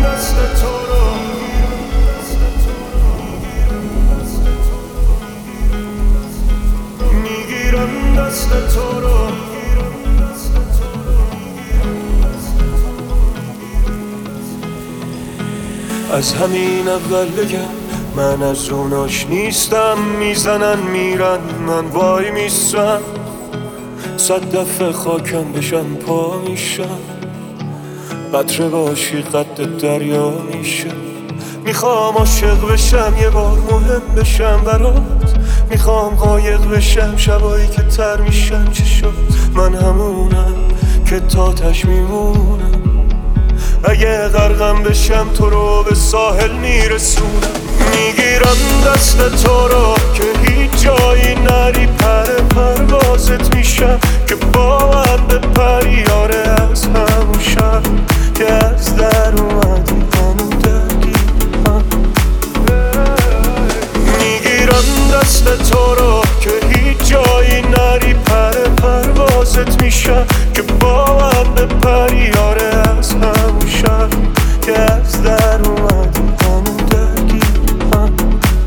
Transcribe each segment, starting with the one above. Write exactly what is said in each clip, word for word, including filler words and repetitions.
دست تو رو، میگیرم دست تو رو. از همین اول بگم من از اوناش نیستم، میزنن میرن من وای میستم، صد دفعه خاکم بشن پا میشم، قطره باشی قد دریا میشه. میخوام عاشق بشم یه بار مهم بشم برات، میخوام قایق بشم شبایی که تر میشم. چه شد من همونم که تاتش میمونم، اگه غرقم بشم تو رو به ساحل میرسونم. میگیرم دست تو رو که هیچ جایی نری، پر پروازت میشم که با من بپری. آره از همون شب که از در اومدی هنو درگیرم. میگیرم دست تو رو که هیچ جایی نری، پر پروازت میشم که با من بپری. آره از همون شب که از در اومدی هنو درگیرم.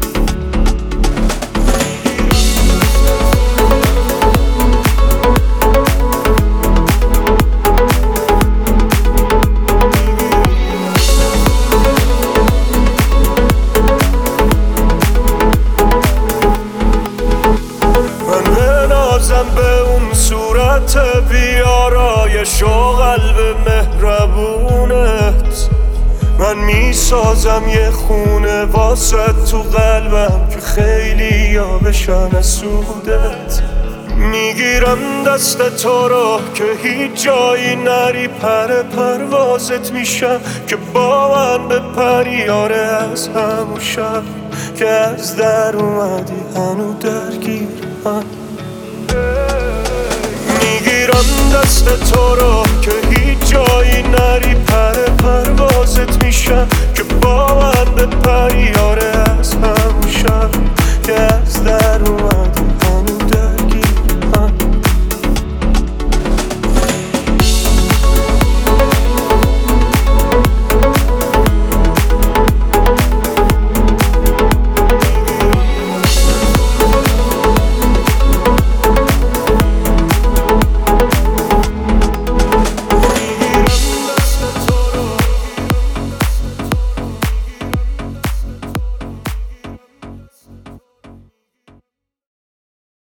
من بنازم به اون صورت بیارایش و قلب مهربونت، من میسازم یه خونه واسه تو قلبم که خیلی یا بشن از سودت. میگیرم دست تو رو که هیچ جایی نری، پر پروازت میشم که با من بپری. آره از همون شب که از در اومدی هنو درگیرم. میگیرم دست تو رو که هیچ جایی نری، پر پروازت میشم که با من بپری. آره از همون شب که از در اومدی